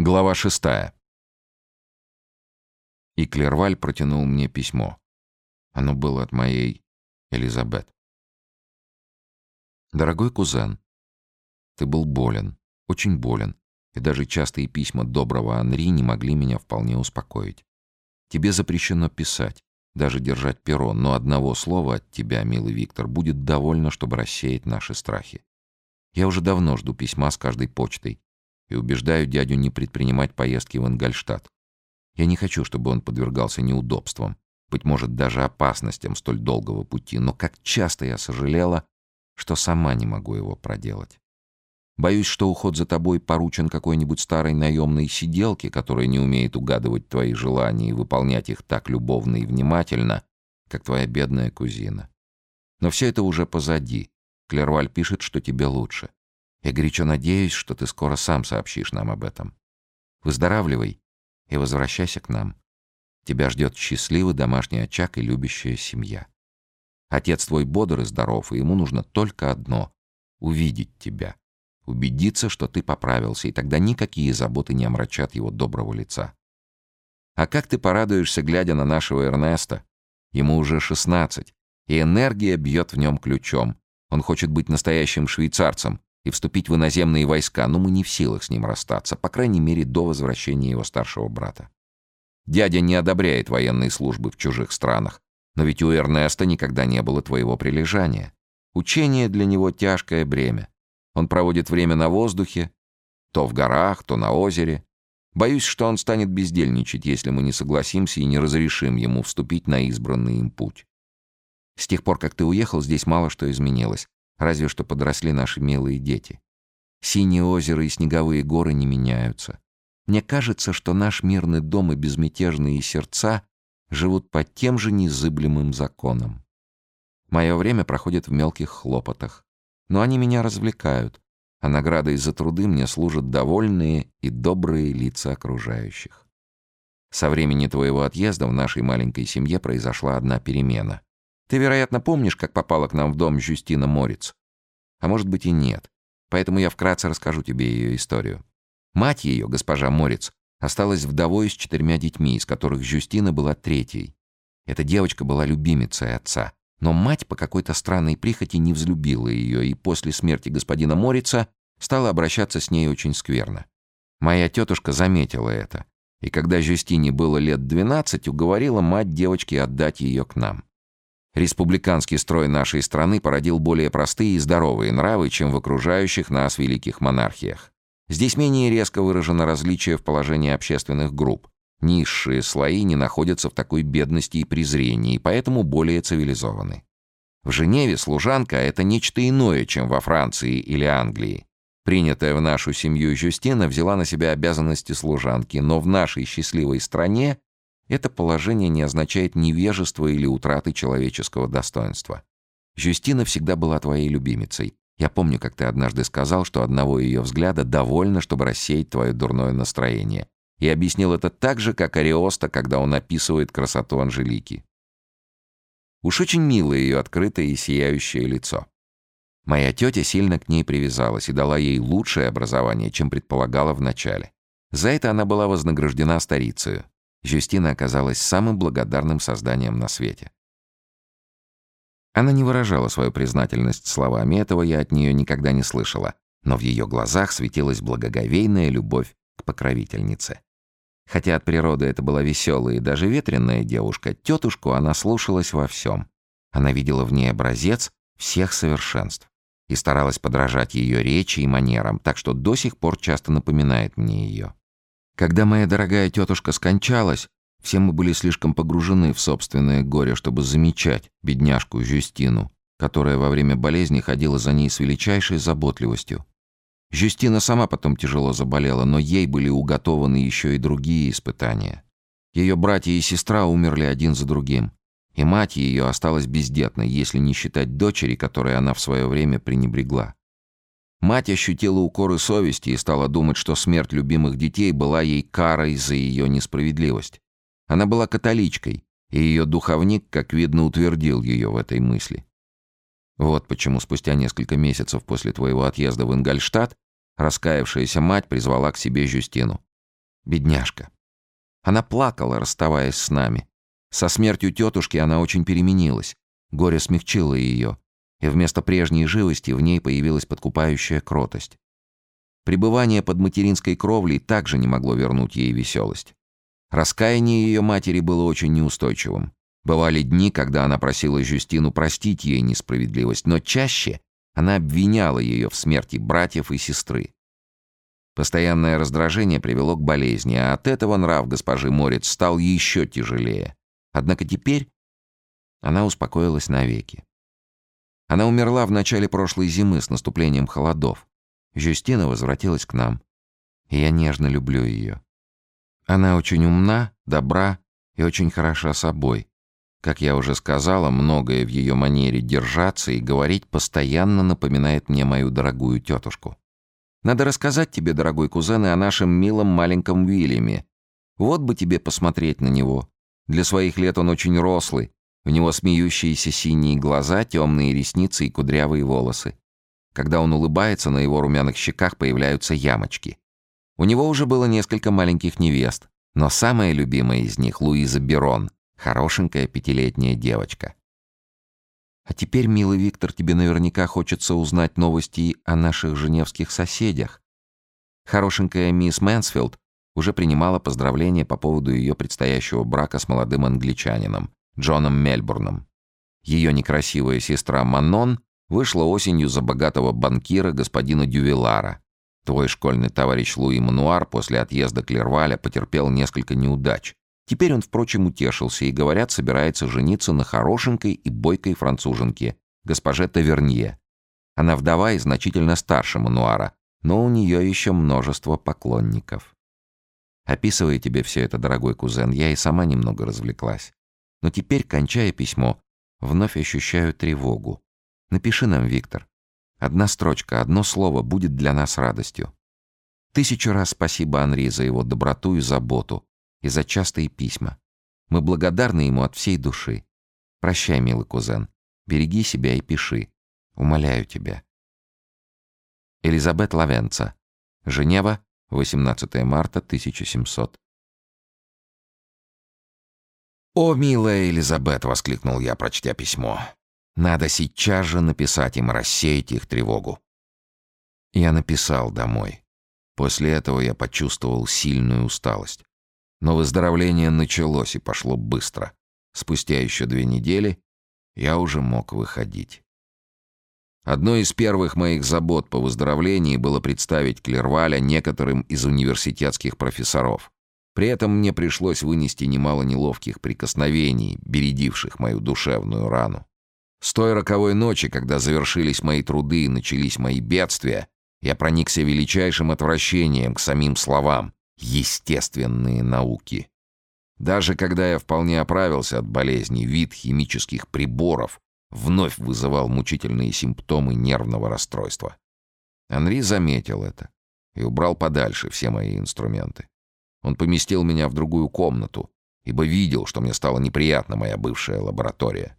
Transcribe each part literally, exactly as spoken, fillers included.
Глава шестая. И Клерваль протянул мне письмо. Оно было от моей Элизабет. «Дорогой кузен, ты был болен, очень болен, и даже частые письма доброго Анри не могли меня вполне успокоить. Тебе запрещено писать, даже держать перо, но одного слова от тебя, милый Виктор, будет довольно, чтобы рассеять наши страхи. Я уже давно жду письма с каждой почтой и убеждаю дядю не предпринимать поездки в Ингольштадт. Я не хочу, чтобы он подвергался неудобствам, быть может, даже опасностям столь долгого пути, но как часто я сожалела, что сама не могу его проделать. Боюсь, что уход за тобой поручен какой-нибудь старой наемной сиделке, которая не умеет угадывать твои желания и выполнять их так любовно и внимательно, как твоя бедная кузина. Но все это уже позади. Клерваль пишет, что тебе лучше. Я горячо надеюсь, что ты скоро сам сообщишь нам об этом. Выздоравливай и возвращайся к нам. Тебя ждет счастливый домашний очаг и любящая семья. Отец твой бодр и здоров, и ему нужно только одно — увидеть тебя, убедиться, что ты поправился, и тогда никакие заботы не омрачат его доброго лица. А как ты порадуешься, глядя на нашего Эрнеста? Ему уже шестнадцать, и энергия бьет в нем ключом. Он хочет быть настоящим швейцарцем и вступить в иноземные войска, но мы не в силах с ним расстаться, по крайней мере, до возвращения его старшего брата. Дядя не одобряет военной службы в чужих странах, но ведь у Эрнеста никогда не было твоего прилежания. Учение для него тяжкое бремя. Он проводит время на воздухе, то в горах, то на озере. Боюсь, что он станет бездельничать, если мы не согласимся и не разрешим ему вступить на избранный им путь. С тех пор, как ты уехал, здесь мало что изменилось, разве что подросли наши милые дети. Синее озеро и снеговые горы не меняются. Мне кажется, что наш мирный дом и безмятежные сердца живут под тем же незыблемым законом. Мое время проходит в мелких хлопотах, но они меня развлекают, а наградой за труды мне служат довольные и добрые лица окружающих. Со времени твоего отъезда в нашей маленькой семье произошла одна перемена. Ты, вероятно, помнишь, как попала к нам в дом Жюстина Мориц? А может быть и нет, поэтому я вкратце расскажу тебе ее историю. Мать ее, госпожа Мориц, осталась вдовой с четырьмя детьми, из которых Жюстина была третьей. Эта девочка была любимицей отца, но мать по какой-то странной прихоти не взлюбила ее и после смерти господина Морица стала обращаться с ней очень скверно. Моя тетушка заметила это, и когда Жюстине было лет двенадцать, уговорила мать девочки отдать ее к нам. Республиканский строй нашей страны породил более простые и здоровые нравы, чем в окружающих нас великих монархиях. Здесь менее резко выражено различие в положении общественных групп. Низшие слои не находятся в такой бедности и презрении, и поэтому более цивилизованы. В Женеве служанка — это нечто иное, чем во Франции или Англии. Принятая в нашу семью Жюстина взяла на себя обязанности служанки, но в нашей счастливой стране это положение не означает невежества или утраты человеческого достоинства. Жюстина всегда была твоей любимицей. Я помню, как ты однажды сказал, что одного ее взгляда довольно, чтобы рассеять твое дурное настроение. И объяснил это так же, как Ариоста, когда он описывает красоту Анжелики. Уж очень мило ее открытое и сияющее лицо. Моя тетя сильно к ней привязалась и дала ей лучшее образование, чем предполагала вначале. За это она была вознаграждена старицею. Жюстина оказалась самым благодарным созданием на свете. Она не выражала свою признательность словами, этого я от нее никогда не слышала, но в ее глазах светилась благоговейная любовь к покровительнице. Хотя от природы это была веселая и даже ветреная девушка, тетушку она слушалась во всем. Она видела в ней образец всех совершенств и старалась подражать ее речи и манерам, так что до сих пор часто напоминает мне ее. Когда моя дорогая тетушка скончалась, все мы были слишком погружены в собственное горе, чтобы замечать бедняжку Жюстину, которая во время болезни ходила за ней с величайшей заботливостью. Жюстина сама потом тяжело заболела, но ей были уготованы еще и другие испытания. Ее братья и сестра умерли один за другим, и мать ее осталась бездетной, если не считать дочери, которой она в свое время пренебрегла. Мать ощутила укоры совести и стала думать, что смерть любимых детей была ей карой за ее несправедливость. Она была католичкой, и ее духовник, как видно, утвердил ее в этой мысли. Вот почему спустя несколько месяцев после твоего отъезда в Ингольштадт раскаявшаяся мать призвала к себе Жюстину. Бедняжка. Она плакала, расставаясь с нами. Со смертью тетушки она очень переменилась. Горе смягчило ее, и вместо прежней живости в ней появилась подкупающая кротость. Пребывание под материнской кровлей также не могло вернуть ей веселость. Раскаяние ее матери было очень неустойчивым. Бывали дни, когда она просила Жюстину простить ей несправедливость, но чаще она обвиняла ее в смерти братьев и сестры. Постоянное раздражение привело к болезни, а от этого нрав госпожи Морец стал еще тяжелее. Однако теперь она успокоилась навеки. Она умерла в начале прошлой зимы с наступлением холодов. Жюстина возвратилась к нам, и я нежно люблю ее. Она очень умна, добра и очень хороша собой. Как я уже сказала, многое в ее манере держаться и говорить постоянно напоминает мне мою дорогую тетушку. Надо рассказать тебе, дорогой кузен, и о нашем милом маленьком Уильяме. Вот бы тебе посмотреть на него. Для своих лет он очень рослый. У него смеющиеся синие глаза, темные ресницы и кудрявые волосы. Когда он улыбается, на его румяных щеках появляются ямочки. У него уже было несколько маленьких невест, но самая любимая из них — Луиза Берон, хорошенькая пятилетняя девочка. А теперь, милый Виктор, тебе наверняка хочется узнать новости о наших женевских соседях. Хорошенькая мисс Мэнсфилд уже принимала поздравления по поводу ее предстоящего брака с молодым англичанином, Джоном Мельбурном. Ее некрасивая сестра Манон вышла осенью за богатого банкира господина Дювилара. Твой школьный товарищ Луи Мануар после отъезда Клерваля потерпел несколько неудач. Теперь он, впрочем, утешился и, говорят, собирается жениться на хорошенькой и бойкой француженке, госпоже Тавернье. Она вдова и значительно старше Мануара, но у нее еще множество поклонников. Описывая тебе все это, дорогой кузен, я и сама немного развлеклась. Но теперь, кончая письмо, вновь ощущаю тревогу. Напиши нам, Виктор. Одна строчка, одно слово будет для нас радостью. Тысячу раз спасибо Анри за его доброту и заботу, и за частые письма. Мы благодарны ему от всей души. Прощай, милый кузен. Береги себя и пиши. Умоляю тебя. Элизабет Лавенца. Женева, восемнадцатое марта тысяча семьсот. «О, милая Элизабет!» — воскликнул я, прочтя письмо. «Надо сейчас же написать им, рассеять их тревогу». Я написал домой. После этого я почувствовал сильную усталость. Но выздоровление началось и пошло быстро. Спустя еще две недели я уже мог выходить. Одной из первых моих забот по выздоровлении было представить Клерваля некоторым из университетских профессоров. При этом мне пришлось вынести немало неловких прикосновений, бередивших мою душевную рану. С той роковой ночи, когда завершились мои труды и начались мои бедствия, я проникся величайшим отвращением к самим словам «естественные науки». Даже когда я вполне оправился от болезни, вид химических приборов вновь вызывал мучительные симптомы нервного расстройства. Анри заметил это и убрал подальше все мои инструменты. Он поместил меня в другую комнату, ибо видел, что мне стала неприятна моя бывшая лаборатория.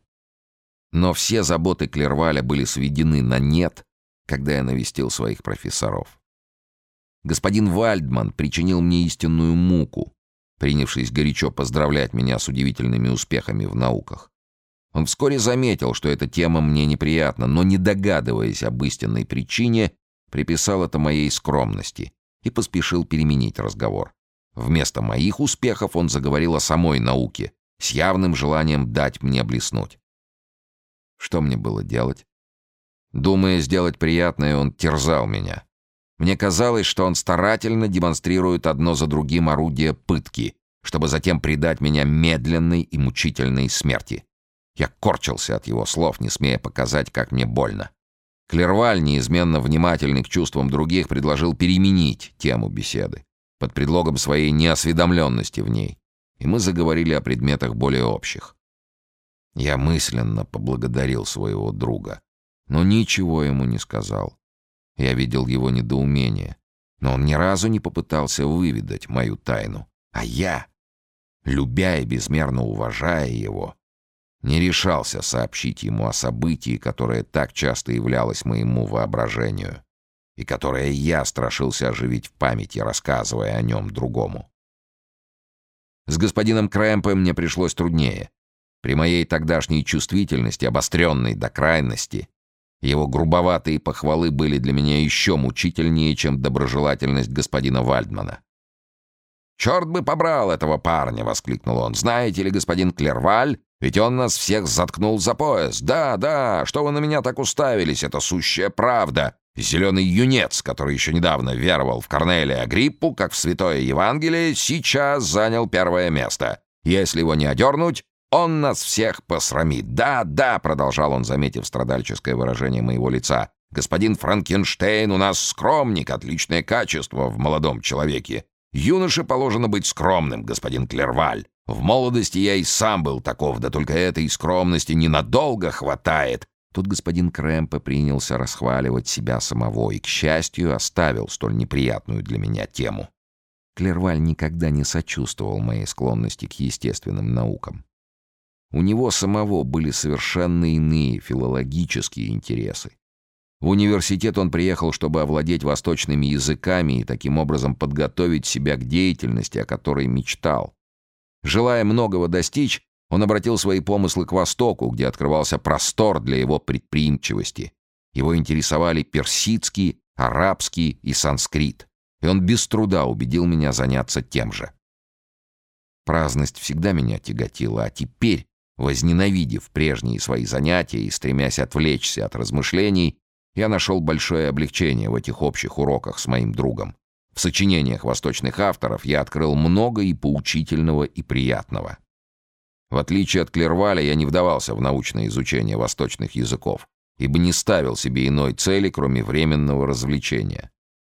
Но все заботы Клерваля были сведены на нет, когда я навестил своих профессоров. Господин Вальдман причинил мне истинную муку, принявшись горячо поздравлять меня с удивительными успехами в науках. Он вскоре заметил, что эта тема мне неприятна, но, не догадываясь об истинной причине, приписал это моей скромности и поспешил переменить разговор. Вместо моих успехов он заговорил о самой науке, с явным желанием дать мне блеснуть. Что мне было делать? Думая сделать приятное, он терзал меня. Мне казалось, что он старательно демонстрирует одно за другим орудия пытки, чтобы затем предать меня медленной и мучительной смерти. Я корчился от его слов, не смея показать, как мне больно. Клерваль, неизменно внимательный к чувствам других, предложил переменить тему беседы под предлогом своей неосведомленности в ней, и мы заговорили о предметах более общих. Я мысленно поблагодарил своего друга, но ничего ему не сказал. Я видел его недоумение, но он ни разу не попытался выведать мою тайну. А я, любя и безмерно уважая его, не решался сообщить ему о событии, которое так часто являлось моему воображению, и которое я страшился оживить в памяти, рассказывая о нем другому. С господином Крэмпом мне пришлось труднее. При моей тогдашней чувствительности, обостренной до крайности, его грубоватые похвалы были для меня еще мучительнее, чем доброжелательность господина Вальдмана. «Черт бы побрал этого парня!» — воскликнул он. «Знаете ли, господин Клерваль, ведь он нас всех заткнул за пояс. Да, да, что вы на меня так уставились? Это сущая правда. Зеленый юнец, который еще недавно веровал в Корнелия Агриппу, как в Святое Евангелие, сейчас занял первое место. Если его не одернуть, он нас всех посрамит. Да, да, продолжал он, заметив страдальческое выражение моего лица. Господин Франкенштейн у нас скромник, отличное качество в молодом человеке. Юноше положено быть скромным, господин Клерваль. В молодости я и сам был таков, да только этой скромности ненадолго хватает». Тут господин Крэмпе принялся расхваливать себя самого и, к счастью, оставил столь неприятную для меня тему. Клерваль никогда не сочувствовал моей склонности к естественным наукам. У него самого были совершенно иные филологические интересы. В университет он приехал, чтобы овладеть восточными языками и таким образом подготовить себя к деятельности, о которой мечтал. Желая многого достичь, он обратил свои помыслы к Востоку, где открывался простор для его предприимчивости. Его интересовали персидский, арабский и санскрит, и он без труда убедил меня заняться тем же. Праздность всегда меня тяготила, а теперь, возненавидев прежние свои занятия и стремясь отвлечься от размышлений, я нашел большое облегчение в этих общих уроках с моим другом. В сочинениях восточных авторов я открыл много и поучительного, и приятного. В отличие от Клерваля, я не вдавался в научное изучение восточных языков, ибо не ставил себе иной цели, кроме временного развлечения.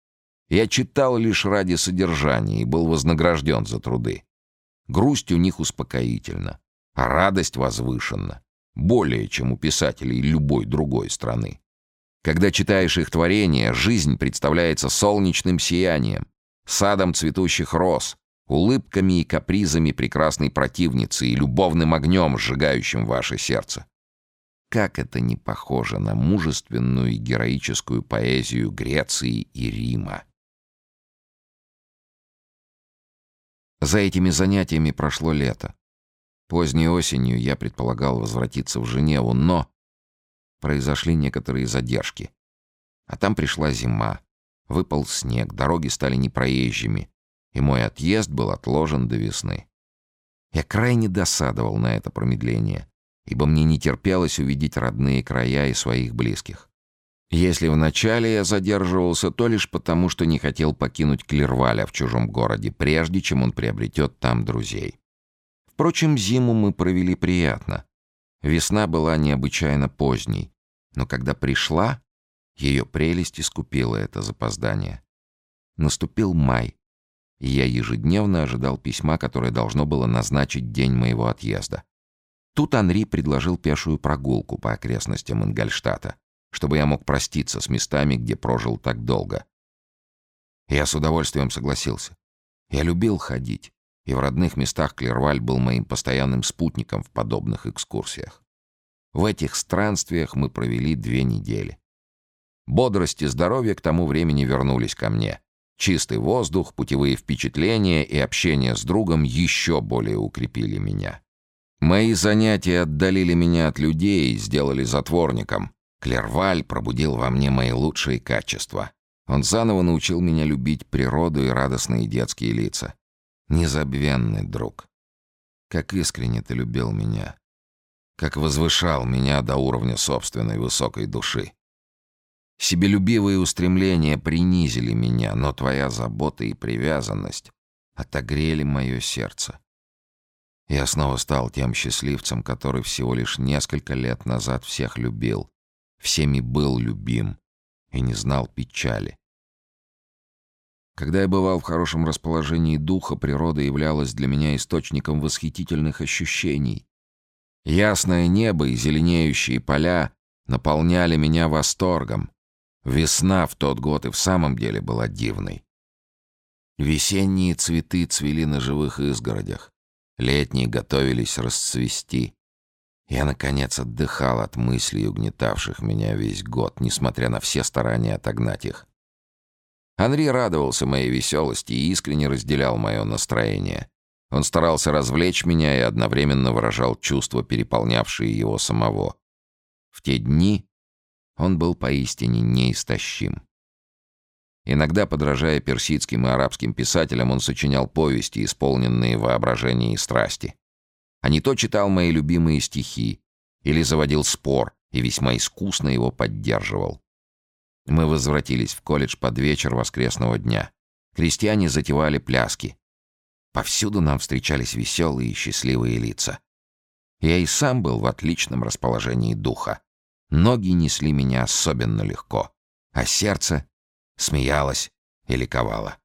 Я читал лишь ради содержания и был вознагражден за труды. Грусть у них успокоительна, а радость возвышенна, более, чем у писателей любой другой страны. Когда читаешь их творения, жизнь представляется солнечным сиянием, садом цветущих роз, улыбками и капризами прекрасной противницы и любовным огнем, сжигающим ваше сердце. Как это не похоже на мужественную и героическую поэзию Греции и Рима. За этими занятиями прошло лето. Поздней осенью я предполагал возвратиться в Женеву, но произошли некоторые задержки. А там пришла зима, выпал снег, дороги стали непроезжими, и мой отъезд был отложен до весны. Я крайне досадовал на это промедление, ибо мне не терпелось увидеть родные края и своих близких. Если вначале я задерживался, то лишь потому, что не хотел покинуть Клерваля в чужом городе, прежде чем он приобретет там друзей. Впрочем, зиму мы провели приятно. Весна была необычайно поздней, но когда пришла, ее прелесть искупила это запоздание. Наступил май, и я ежедневно ожидал письма, которое должно было назначить день моего отъезда. Тут Анри предложил пешую прогулку по окрестностям Ингольштата, чтобы я мог проститься с местами, где прожил так долго. Я с удовольствием согласился. Я любил ходить, и в родных местах Клерваль был моим постоянным спутником в подобных экскурсиях. В этих странствиях мы провели две недели. Бодрость и здоровье к тому времени вернулись ко мне. Чистый воздух, путевые впечатления и общение с другом еще более укрепили меня. Мои занятия отдалили меня от людей и сделали затворником. Клерваль пробудил во мне мои лучшие качества. Он заново научил меня любить природу и радостные детские лица. Незабвенный друг. Как искренне ты любил меня. Как возвышал меня до уровня собственной высокой души. Себелюбивые устремления принизили меня, но твоя забота и привязанность отогрели мое сердце. Я снова стал тем счастливцем, который всего лишь несколько лет назад всех любил, всеми был любим и не знал печали. Когда я бывал в хорошем расположении духа, природа являлась для меня источником восхитительных ощущений. Ясное небо и зеленеющие поля наполняли меня восторгом. Весна в тот год и в самом деле была дивной. Весенние цветы цвели на живых изгородях, летние готовились расцвести. Я, наконец, отдыхал от мыслей, угнетавших меня весь год, несмотря на все старания отогнать их. Анри радовался моей веселости и искренне разделял мое настроение. Он старался развлечь меня и одновременно выражал чувства, переполнявшие его самого. В те дни он был поистине неистощим. Иногда, подражая персидским и арабским писателям, он сочинял повести, исполненные воображения и страсти. А не то читал мои любимые стихи или заводил спор и весьма искусно его поддерживал. Мы возвратились в колледж под вечер воскресного дня. Крестьяне затевали пляски. Повсюду нам встречались веселые и счастливые лица. Я и сам был в отличном расположении духа. Ноги несли меня особенно легко, а сердце смеялось и ликовало.